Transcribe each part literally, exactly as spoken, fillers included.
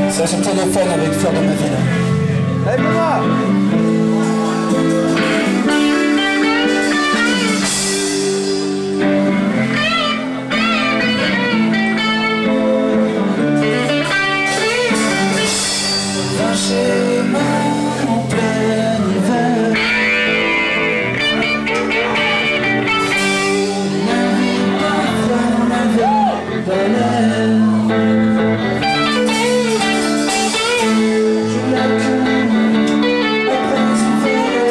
Ça, c'est le téléphone avec Fleur de ma ville. Allez, moi. Chez moi en plein hiver, la vie parfois m'avait de l'air. Je l'accueille après hiver.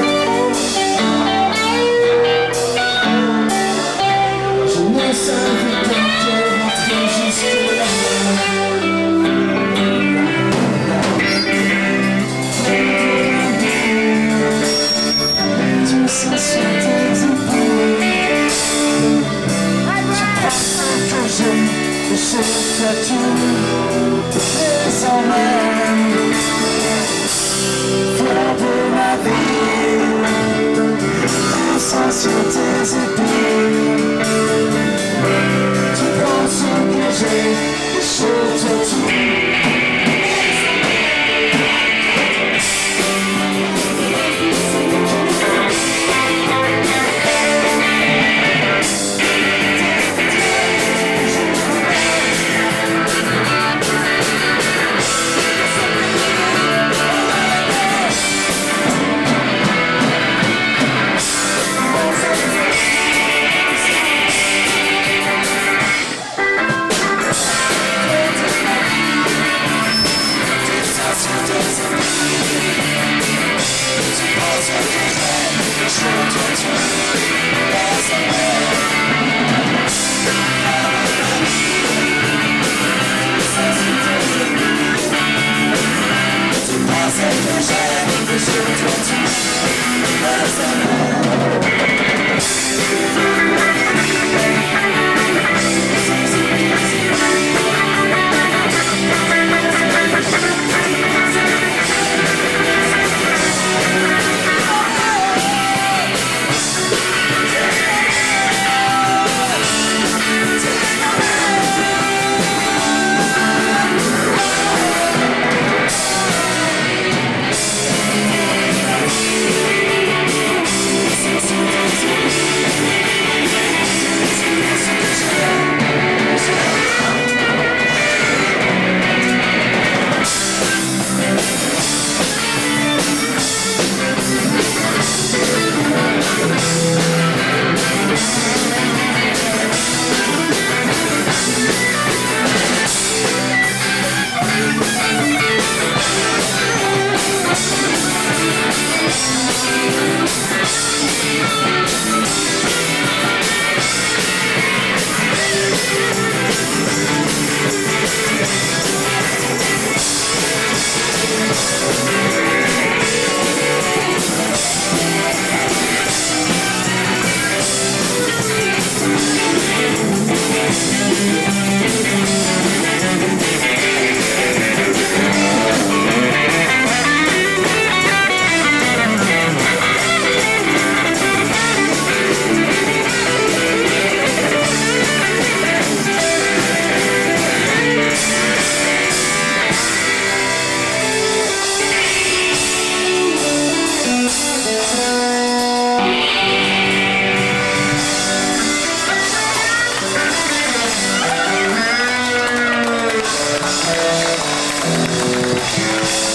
Je ne savais pas qu'elle rentrait jusque là. Je fais tout désormais, fleur de ma vie, descends sur tes épaules. Tu penses que j'ai je te tue. Yeah.